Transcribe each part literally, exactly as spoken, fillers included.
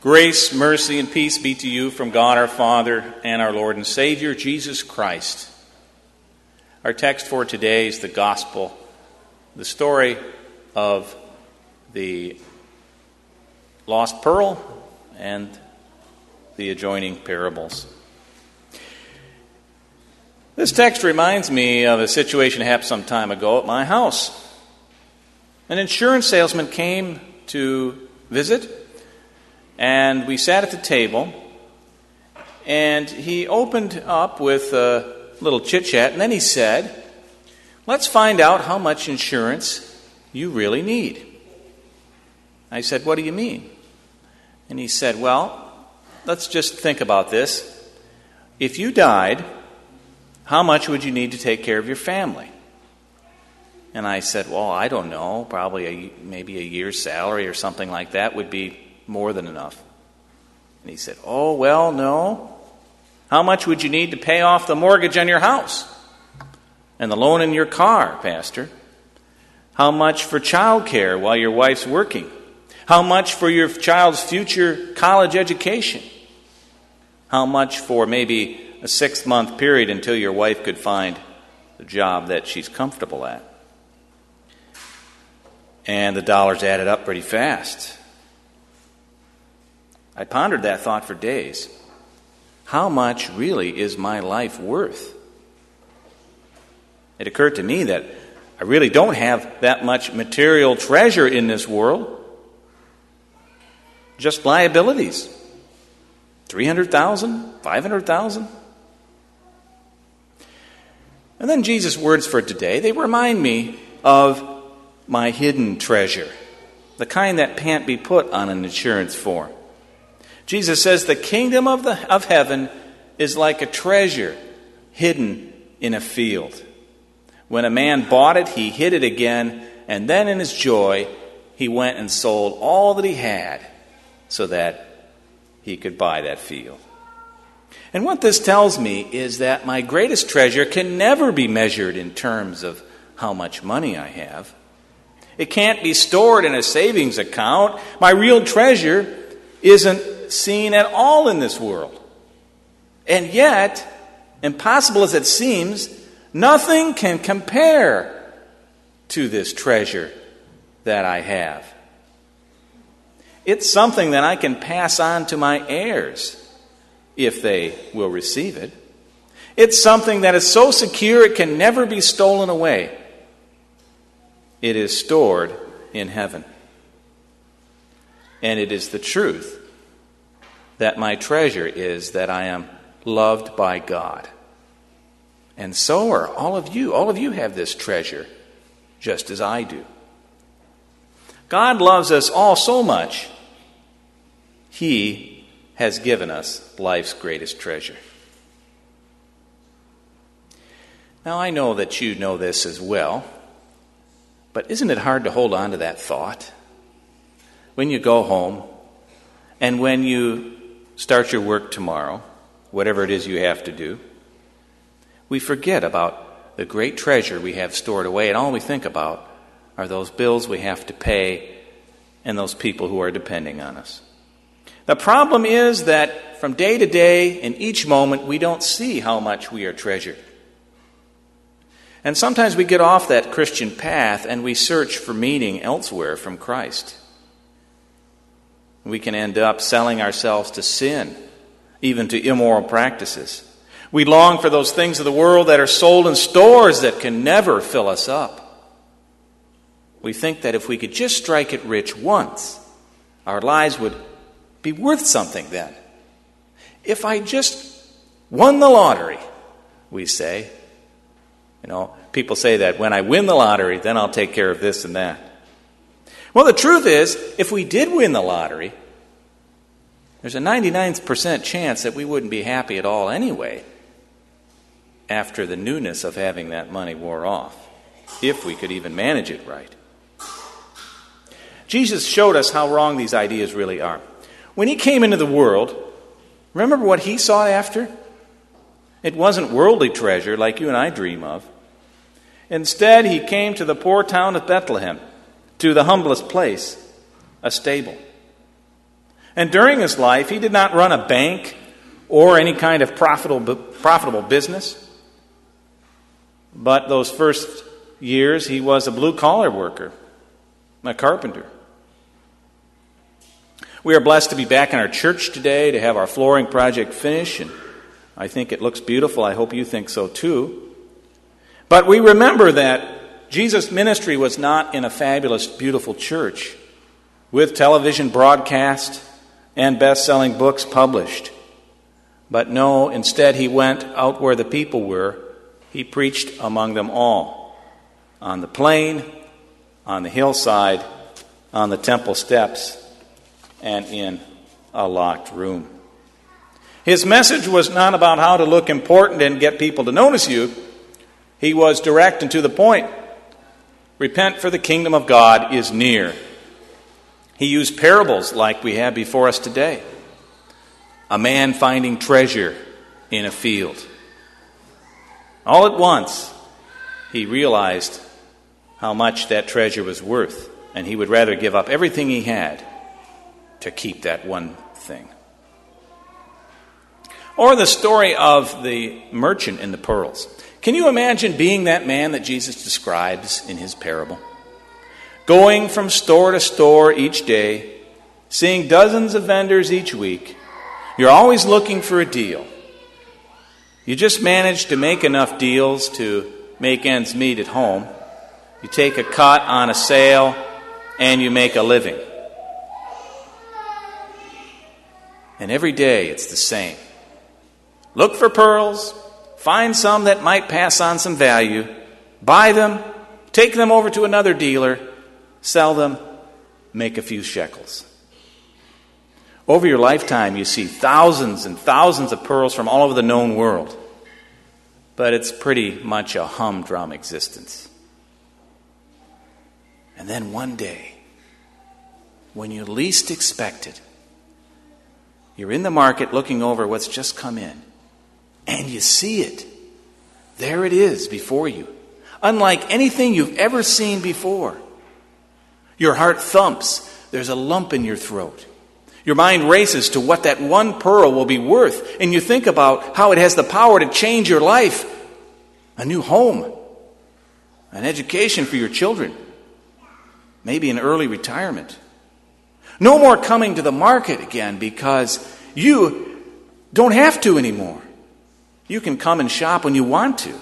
Grace, mercy, and peace be to you from God our Father and our Lord and Savior, Jesus Christ. Our text for today is the Gospel, the story of the lost pearl and the adjoining parables. This text reminds me of a situation that happened some time ago at my house. An insurance salesman came to visit, and we sat at the table, and he opened up with a little chit-chat, and then he said, "Let's find out how much insurance you really need." I said, "What do you mean?" And he said, "Well, let's just think about this. If you died, how much would you need to take care of your family?" And I said, "Well, I don't know, probably a, maybe a year's salary or something like that would be more than enough." And he said, "Oh, well, no. How much would you need to pay off the mortgage on your house and the loan in your car, Pastor? How much for child care while your wife's working? How much for your child's future college education? How much for maybe a six-month period until your wife could find a job that she's comfortable at?" And the dollars added up pretty fast. I pondered that thought for days. How much really is my life worth? It occurred to me that I really don't have that much material treasure in this world. Just liabilities. three hundred thousand dollars, five hundred thousand dollars. And then Jesus' words for today, they remind me of my hidden treasure, the kind that can't be put on an insurance form. Jesus says the kingdom of the of heaven is like a treasure hidden in a field. When a man bought it, he hid it again, and then in his joy, he went and sold all that he had so that he could buy that field. And what this tells me is that my greatest treasure can never be measured in terms of how much money I have. It can't be stored in a savings account. My real treasure isn't seen at all in this world. And yet, impossible as it seems, nothing can compare to this treasure that I have. It's something that I can pass on to my heirs if they will receive it. It's something that is so secure it can never be stolen away. It is stored in heaven. And it is the truth that my treasure is that I am loved by God. And so are all of you. All of you have this treasure, just as I do. God loves us all so much, He has given us life's greatest treasure. Now, I know that you know this as well, but isn't it hard to hold on to that thought? When you go home, and when you start your work tomorrow, whatever it is you have to do, we forget about the great treasure we have stored away, and all we think about are those bills we have to pay and those people who are depending on us. The problem is that from day to day, in each moment, we don't see how much we are treasured. And sometimes we get off that Christian path and we search for meaning elsewhere from Christ. We can end up selling ourselves to sin, even to immoral practices. We long for those things of the world that are sold in stores that can never fill us up. We think that if we could just strike it rich once, our lives would be worth something then. If I just won the lottery, we say. You know, people say that when I win the lottery, then I'll take care of this and that. Well, the truth is, if we did win the lottery, there's a ninety-nine percent chance that we wouldn't be happy at all anyway after the newness of having that money wore off, if we could even manage it right. Jesus showed us how wrong these ideas really are. When He came into the world, remember what He sought after? It wasn't worldly treasure like you and I dream of. Instead, He came to the poor town of Bethlehem, to the humblest place, a stable. And during his life, he did not run a bank or any kind of profitable, profitable business. But those first years, he was a blue-collar worker, a carpenter. We are blessed to be back in our church today, to have our flooring project finish, and I think it looks beautiful. I hope you think so too. But we remember that Jesus' ministry was not in a fabulous, beautiful church with television broadcast and best-selling books published. But no, instead he went out where the people were. He preached among them all, on the plain, on the hillside, on the temple steps, and in a locked room. His message was not about how to look important and get people to notice you. He was direct and to the point. Repent, for the kingdom of God is near. He used parables like we have before us today. A man finding treasure in a field. All at once, he realized how much that treasure was worth, and he would rather give up everything he had to keep that one thing. Or the story of the merchant and the pearls. Can you imagine being that man that Jesus describes in his parable? Going from store to store each day, seeing dozens of vendors each week. You're always looking for a deal. You just manage to make enough deals to make ends meet at home. You take a cut on a sale, and you make a living. And every day it's the same. Look for pearls, find some that might pass on some value, buy them, take them over to another dealer, sell them, make a few shekels. Over your lifetime, you see thousands and thousands of pearls from all over the known world. But it's pretty much a humdrum existence. And then one day, when you least expect it, you're in the market looking over what's just come in, and you see it. There it is before you, unlike anything you've ever seen before. Your heart thumps. There's a lump in your throat. Your mind races to what that one pearl will be worth, and you think about how it has the power to change your life. A new home, an education for your children, maybe an early retirement. No more coming to the market again because you don't have to anymore. You can come and shop when you want to.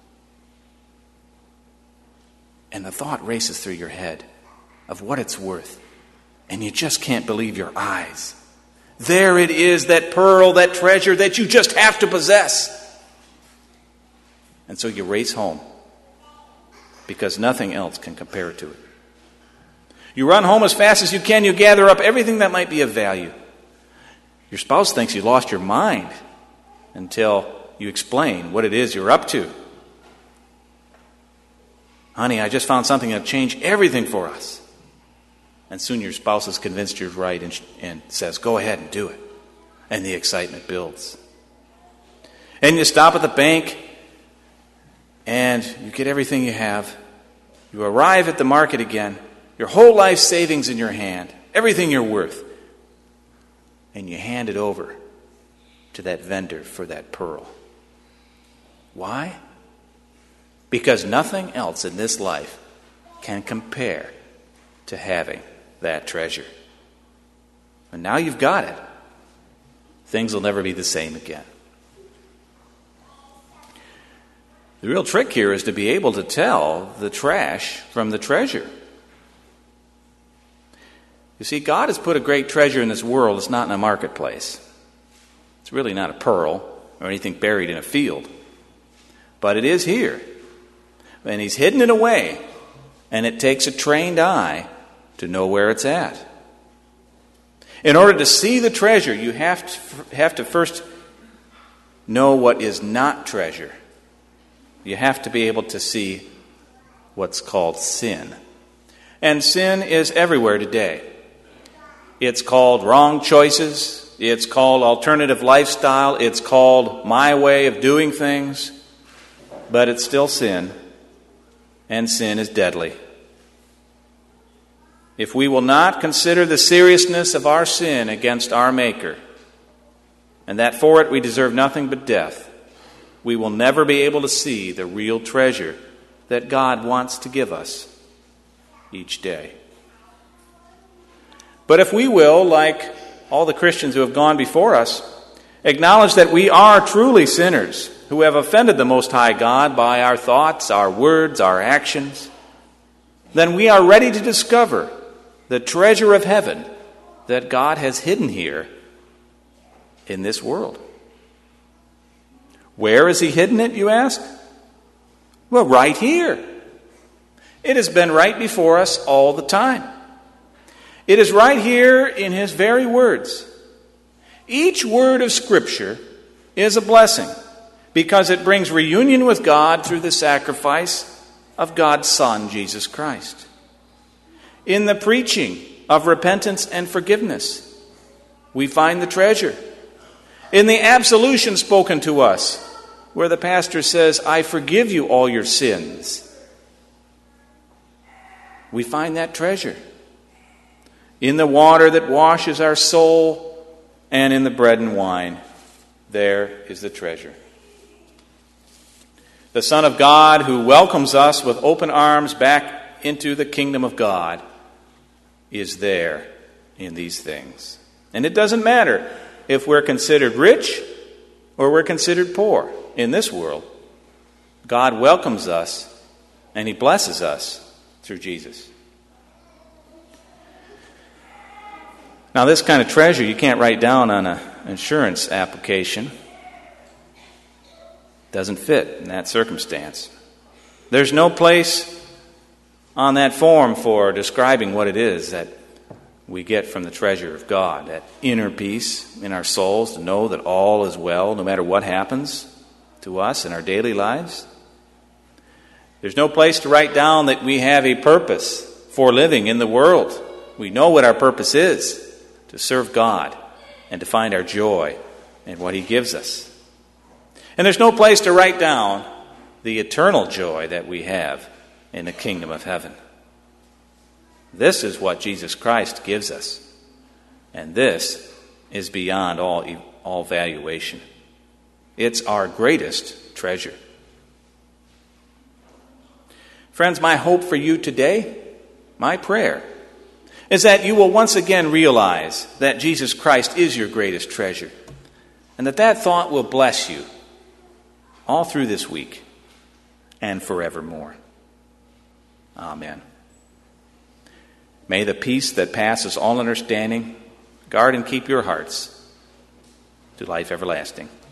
And the thought races through your head of what it's worth. And you just can't believe your eyes. There it is, that pearl, that treasure that you just have to possess. And so you race home because nothing else can compare to it. You run home as fast as you can. You gather up everything that might be of value. Your spouse thinks you lost your mind until you explain what it is you're up to. Honey, I just found something that'll change everything for us. And soon your spouse is convinced you're right and, and says, go ahead and do it. And the excitement builds. And you stop at the bank and you get everything you have. You arrive at the market again. Your whole life savings in your hand. Everything you're worth. And you hand it over to that vendor for that pearl. Why? Because nothing else in this life can compare to having that treasure. And now you've got it. Things will never be the same again. The real trick here is to be able to tell the trash from the treasure. You see, God has put a great treasure in this world. It's not in a marketplace. It's really not a pearl or anything buried in a field. But it is here. And He's hidden it away. And it takes a trained eye to know where it's at. In order to see the treasure, you have to, have to first know what is not treasure. You have to be able to see what's called sin. And sin is everywhere today. It's called wrong choices. It's called alternative lifestyle. It's called my way of doing things. But it's still sin. And sin is deadly. if we will not consider the seriousness of our sin against our Maker, and that for it we deserve nothing but death, we will never be able to see the real treasure that God wants to give us each day. But if we will, like all the Christians who have gone before us, acknowledge that we are truly sinners who have offended the Most High God by our thoughts, our words, our actions, then we are ready to discover the treasure of heaven that God has hidden here in this world. Where has He hidden it, you ask? Well, right here. It has been right before us all the time. It is right here in His very words. Each word of Scripture is a blessing because it brings reunion with God through the sacrifice of God's Son, Jesus Christ. In the preaching of repentance and forgiveness, we find the treasure. In the absolution spoken to us, where the pastor says, I forgive you all your sins, we find that treasure. In the water that washes our soul and in the bread and wine, there is the treasure. The Son of God who welcomes us with open arms back into the kingdom of God is there in these things. And it doesn't matter if we're considered rich or we're considered poor in this world. God welcomes us and He blesses us through Jesus. Now, this kind of treasure you can't write down on an insurance application. Doesn't fit in that circumstance. There's no place on that form for describing what it is that we get from the treasure of God, that inner peace in our souls to know that all is well no matter what happens to us in our daily lives. There's no place to write down that we have a purpose for living in the world. We know what our purpose is, to serve God and to find our joy in what He gives us. And there's no place to write down the eternal joy that we have in the kingdom of heaven. This is what Jesus Christ gives us. And this is beyond all, all valuation. It's our greatest treasure. Friends, my hope for you today, my prayer, is that you will once again realize that Jesus Christ is your greatest treasure, and that that thought will bless you all through this week and forevermore. Amen. May the peace that passes all understanding guard and keep your hearts to life everlasting.